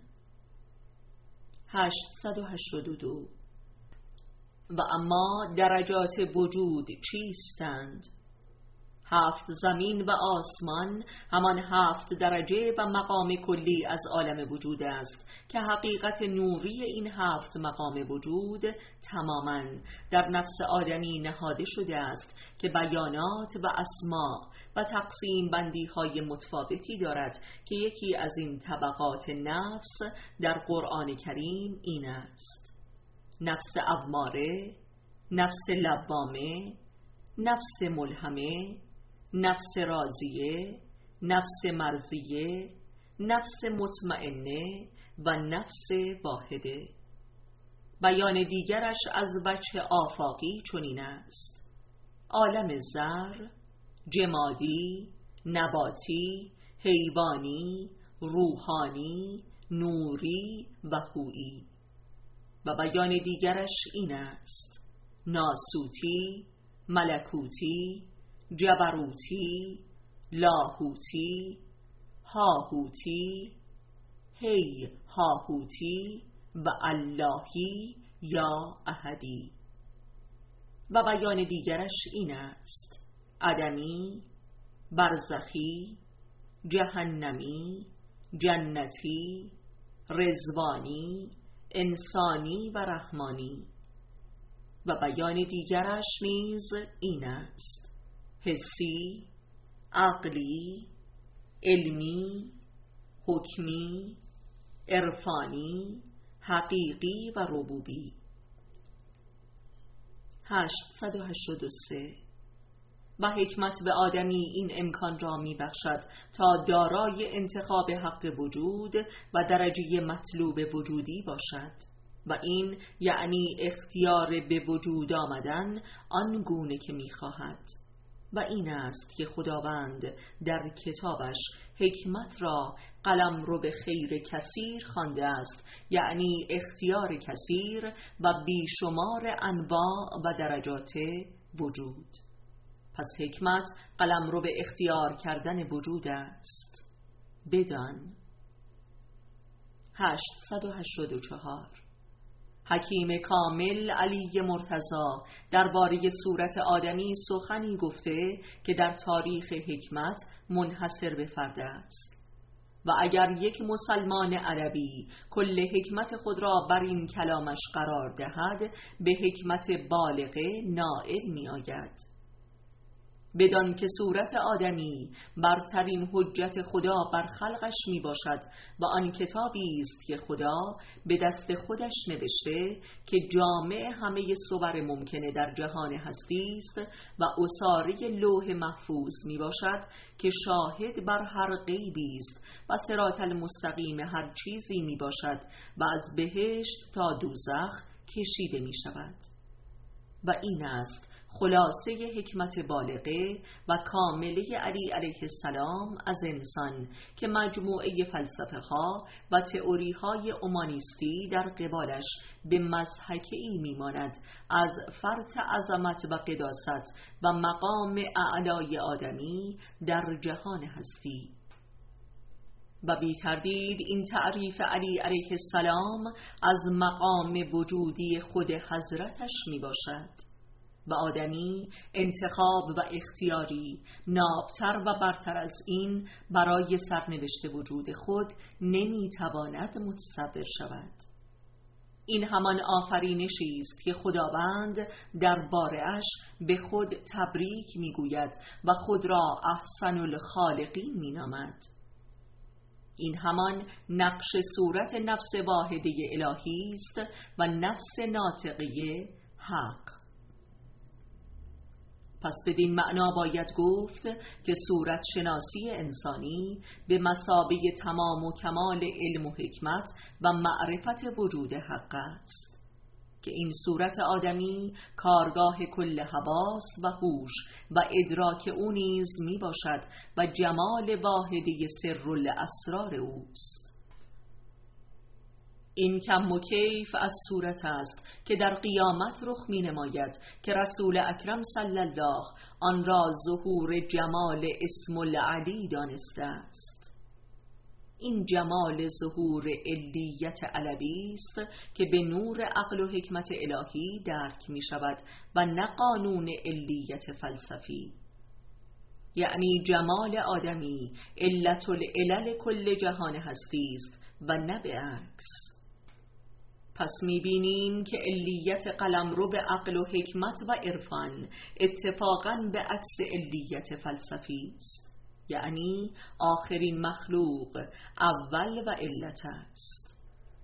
[SPEAKER 1] هشتصد و هشتاد و دو. و اما درجات وجود چیستند؟ هفت زمین و آسمان همان هفت درجه و مقام کلی از عالم وجود است که حقیقت نوری این هفت مقام وجود تماماً در نفس آدمی نهاده شده است که بیانات و اسماء و تقسیم بندی های متفاوتی دارد که یکی از این طبقات نفس در قرآن کریم این است: نفس اماره، نفس لوامه، نفس ملهمه، نفس راضیه، نفس مرضیه، نفس مطمئنه و نفس واحده. بیان دیگرش از وجه آفاقی چنین است: عالم زر، جمادی، نباتی، حیوانی، روحانی، نوری و هویی. و بیان دیگرش این است: ناسوتی، ملکوتی، جبروتی، لاهوتی، هاهوتی، هی هاهوتی و اللهی یا احدی. و بیان دیگرش این است: عدمی، برزخی، جهنمی، جنتی، رضوانی، انسانی و رحمانی. و بیان دیگرش نیز این است: حسی، عقلی، علمی، حکمی، عرفانی، حقیقی و ربوبی. هشتصد و هشتاد و سه. و حکمت به آدمی این امکان را می بخشد تا دارای انتخاب حق وجود و درجه مطلوب وجودی باشد و این یعنی اختیار به وجود آمدن آن گونه که می خواهد. و این است که خداوند در کتابش حکمت را قلمرو به خیر کثیر خوانده است، یعنی اختیار کثیر و بیشمار انواع و درجات وجود. پس حکمت قلمرو به اختیار کردن وجود است. بدان. هشتصد و هشتاد و چهار. حکیم کامل علی مرتضی درباره صورت آدمی سخنی گفته که در تاریخ حکمت منحصر به فرد است. و اگر یک مسلمان عربی کل حکمت خود را بر این کلامش قرار دهد به حکمت بالغه نائل می آید. بدان که صورت آدمی برترین حجت خدا بر خلقش می باشد و آن کتابی است که خدا به دست خودش نوشته که جامع همه صور ممکنه در جهان هستی است و اساره لوح محفوظ می باشد که شاهد بر هر غیبی است و صراط المستقیم هر چیزی می باشد و از بهشت تا دوزخ کشیده می شود. و این است خلاصه حکمت بالغه و کامله علی علیه السلام از انسان که مجموعه فلسفه ها و تئوری های اومانیستی در قبالش به مضحکه ای میماند از فرط عظمت و قداست و مقام اعلای آدمی در جهان هستی. و بی تردید این تعریف علی علیه السلام از مقام وجودی خود حضرتش می باشد و آدمی انتخاب و اختیاری نابتر و برتر از این برای سرنوشت وجود خود نمی تواند متصور شود. این همان آفرینشی است که خداوند در باره‌اش به خود تبریک می گوید و خود را احسن الخالقین می نامد. این همان نقش صورت نفس واحده الهی است و نفس ناطقه حق. پس بدین معنا باید گفت که صورت شناسی انسانی به مثابه تمام و کمال علم و حکمت و معرفت وجود حق است که این صورت آدمی کارگاه کل حواس و هوش و ادراک او نیز می باشد و جمال واحده سر الاسرار اوست. این کم و کیف از صورت است که در قیامت رخ می نماید که رسول اکرم صلی الله آن را ظهور جمال اسم العلی دانسته است. این جمال ظهور علیت علوی است که به نور عقل و حکمت الهی درک می شود و نه قانون علیت فلسفی، یعنی جمال آدمی علت العلل کل جهان هستی است و نه به عکس. پس می‌بینیم که علیت قلمرو به عقل و حکمت و عرفان اتفاقاً به عکس علیت فلسفی است، یعنی آخرین مخلوق اول و علت است.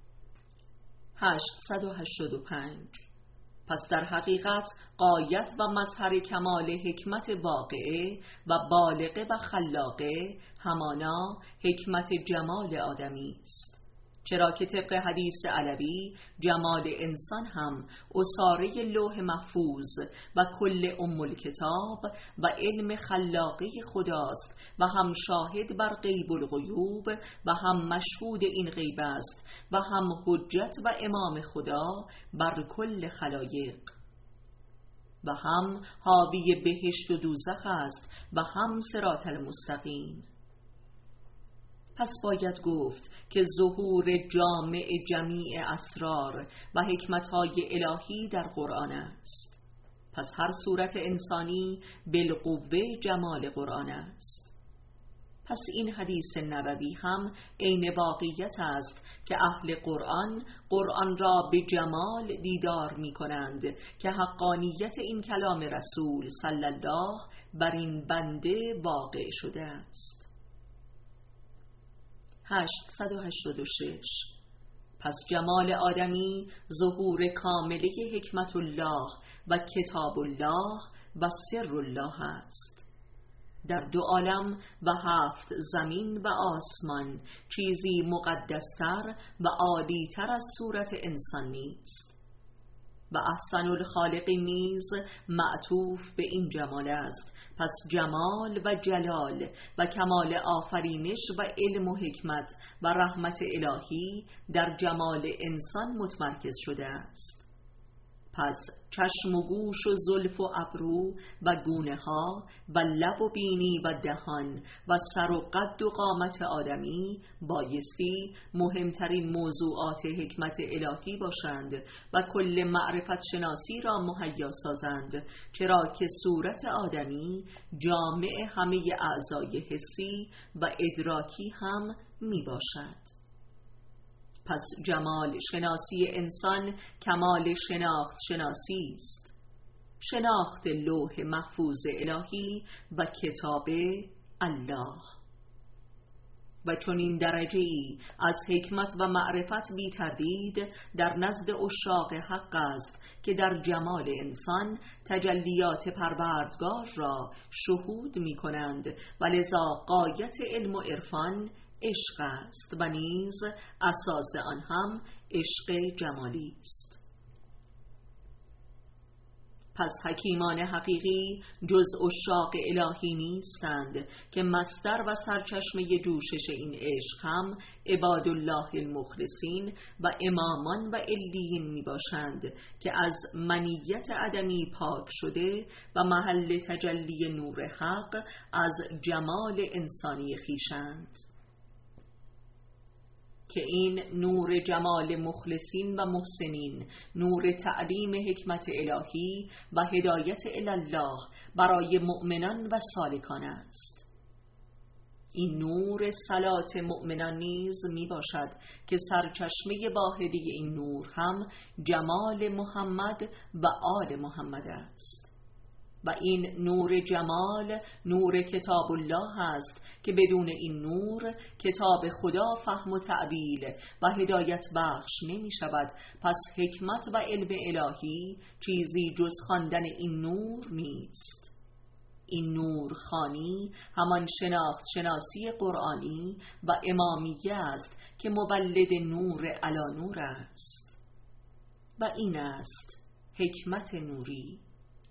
[SPEAKER 1] هشتصد و هشتاد و پنج. پس در حقیقت غایت و مظهر کمال حکمت واقعه و بالغه و خلاقه همانا حکمت جمال آدمی است، چرا که طبق حدیث علوی جمال انسان هم اصاره لوح محفوظ و کل ام الکتاب و علم خلاقه خداست و هم شاهد بر غیب الغیوب و هم مشهود این غیب است و هم حجت و امام خدا بر کل خلایق و هم حاوی بهشت و دوزخ است و هم صراط المستقیم. پس باید گفت که ظهور جامع جمیع اسرار و حکمتهای الهی در قرآن است. پس هر صورت انسانی بالقوه جمال قرآن است. پس این حدیث نبوی هم عین واقعیت است که اهل قرآن قرآن را به جمال دیدار می کنند که حقانیت این کلام رسول صلی الله بر این بنده واقع شده است. هشتصد و هشتاد و شش. پس جمال آدمی ظهور کامله حکمت الله و کتاب الله و سر الله است. در دو عالم و هفت زمین و آسمان چیزی مقدستر و عالیتر از صورت انسان نیست و احسن الخالقین نیز معطوف به این جمال است. پس جمال و جلال و کمال آفرینش و علم و حکمت و رحمت الهی در جمال انسان متمرکز شده است. پس چشم و گوش و زلف و ابرو و گونه ها و لب و بینی و دهان و سر و قد و قامت آدمی بایستی مهمترین موضوعات حکمت الهی باشند و کل معرفت شناسی را مهیا سازند، چرا که صورت آدمی جامع همه اعضای حسی و ادراکی هم می باشد. پس جمال شناسی انسان کمال شناخت شناسی است، شناخت لوح محفوظ الهی و کتاب الله. و چون این درجه ای از حکمت و معرفت بی تردید در نزد عشاق حق است که در جمال انسان تجلیات پروردگار را شهود می کنند و لذا غایت علم و عرفان عشق است و نیز اساس آن هم عشق جمالی است. پس حکیمان حقیقی جز عشاق الهی نیستند که مصدر و سرچشمه جوشش این عشق هم عبادالله المخلصین و امامان و علیین می باشند که از منیت عدمی پاک شده و محل تجلی نور حق از جمال انسانی خویشند، که این نور جمال مخلصین و محسنین، نور تعلیم حکمت الهی و هدایت الله برای مؤمنان و سالکان است. این نور صلات مؤمنان نیز می باشد که سرچشمه واحدی این نور هم جمال محمد و آل محمد است. و این نور جمال نور کتاب الله است که بدون این نور کتاب خدا فهم و تعبیل و هدایت بخش نمی شود. پس حکمت و علم الهی چیزی جز خواندن این نور نیست. این نور خوانی همان شناخت شناسی قرآنی و امامیه است که مولد نور علی نور است. و این است حکمت نوری.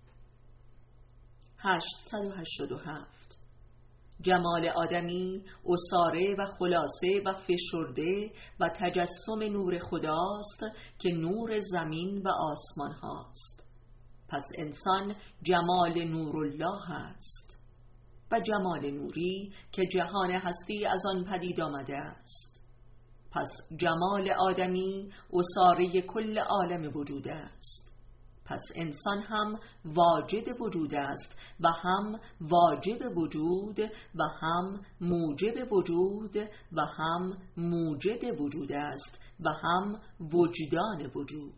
[SPEAKER 1] هشتصد و هشتاد و هفت. جمال آدمی اساره و خلاصه و فشرده و تجسم نور خداست که نور زمین و آسمان هاست. پس انسان جمال نور الله است و جمال نوری که جهان هستی از آن پدید آمده است. پس جمال آدمی اساره کل عالم وجود است. پس انسان هم واجد وجود است و هم واجب وجود و هم موجب وجود و هم موجد وجود است و هم وجدان وجود.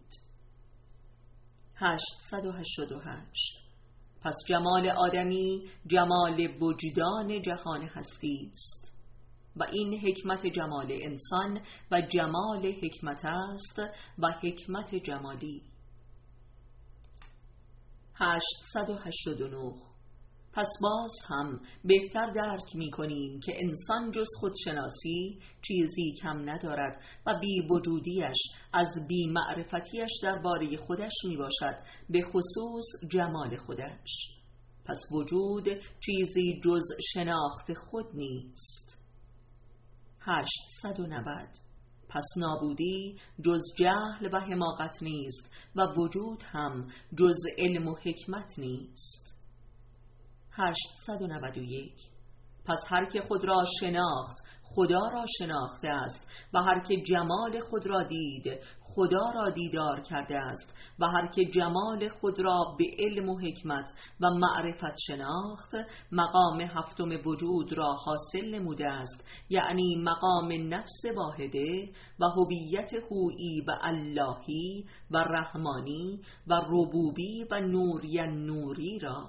[SPEAKER 1] هشتصد و هشتاد و هشت. پس جمال آدمی جمال وجدان جهان هستی است و این حکمت جمال انسان و جمال حکمت است و حکمت جمالی. هشتصد و هشتاد و نه. پس باز هم بهتر درک می کنیم که انسان جز خودشناسی چیزی کم ندارد و بی وجودیش از بی معرفتیش درباره خودش می باشد، به خصوص جمال خودش. پس وجود چیزی جز شناخت خود نیست. هشتصد و نود. پس نابودی جز جهل و حماقت نیست و وجود هم جز علم و حکمت نیست. هشتصد و نود و یک. پس هر که خود را شناخت خدا را شناخته است و هر که جمال خود را دید خدا را دیدار کرده است و هر که جمال خود را به علم و حکمت و معرفت شناخت مقام هفتم وجود را حاصل نموده است، یعنی مقام نفس واحده و هویت هویی و اللهی و رحمانی و ربوبی و نوری نوری را.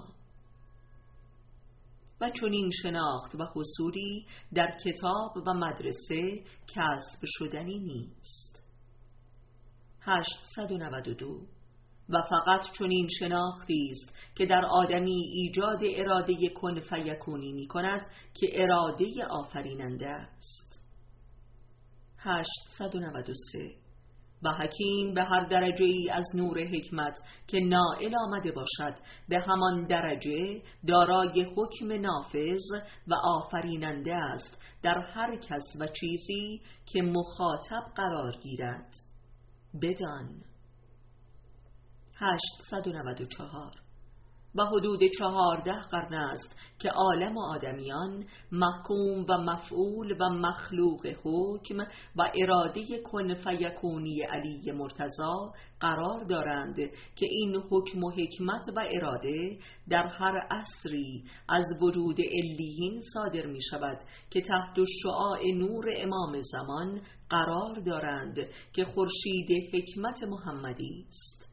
[SPEAKER 1] و چنین شناخت و حصولی در کتاب و مدرسه کسب شدنی نیست. هشتصد و نود و دو. و فقط چنین شناختی است که در آدمی ایجاد اراده کن فیکونی می کند که اراده آفریننده است. هشتصد و نود و سه. و حکیم به هر درجه ای از نور حکمت که نائل آمده باشد به همان درجه دارای حکم نافذ و آفریننده است در هر کس و چیزی که مخاطب قرار گیرد. بدان. هشتصد و نود و چهار. و حدود چهارده قرن است که عالم و آدمیان محکوم و مفعول و مخلوق حکم و اراده کن فیکونی علی مرتضی قرار دارند که این حکم و حکمت و اراده در هر عصری از وجود علیین صادر می شود که تحت شعاع نور امام زمان قرار دارند که خورشید حکمت محمدی است.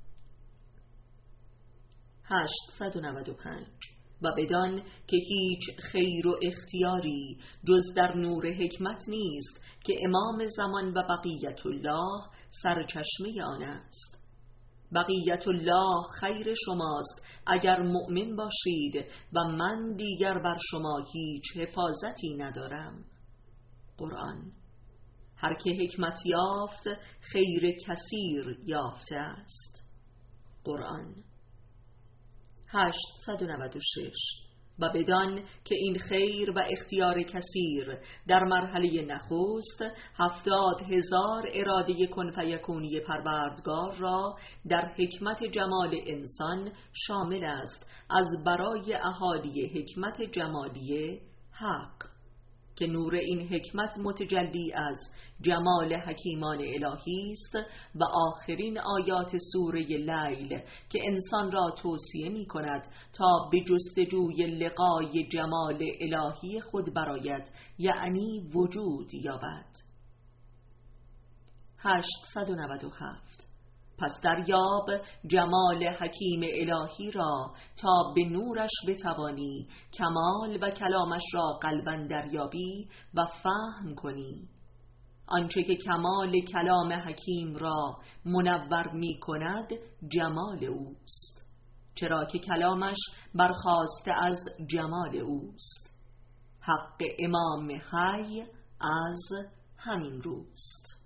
[SPEAKER 1] هشتصد و نود و پنج. و بدان که هیچ خیر و اختیاری جز در نور حکمت نیست که امام زمان و بقیت الله سرچشمه آن است. بقیت الله خیر شماست اگر مؤمن باشید و من دیگر بر شما هیچ حفاظتی ندارم. قرآن. هر که حکمت یافت خیر کثیر یافته است. قرآن. هشتصد و نود و شش و بدان که این خیر و اختیار کثیر در مرحله نخست هفتاد هزار اراده کن فیکونی پروردگار را در حکمت جمال انسان شامل است از برای احالی حکمت جمالی حق، که نور این حکمت متجلی از جمال حکیمان الهی است و آخرین آیات سوره لیل که انسان را توصیه می کند تا به جستجوی لقای جمال الهی خود برآید، یعنی وجود یابد. هشتصد و نود و هفت پس دریاب جمال حکیم الهی را تا به نورش بتوانی کمال و کلامش را قلباً دریابی و فهم کنی. آنچه که کمال کلام حکیم را منور می کند جمال اوست، چرا که کلامش برخاسته از جمال اوست. حق امام حی از همین روست.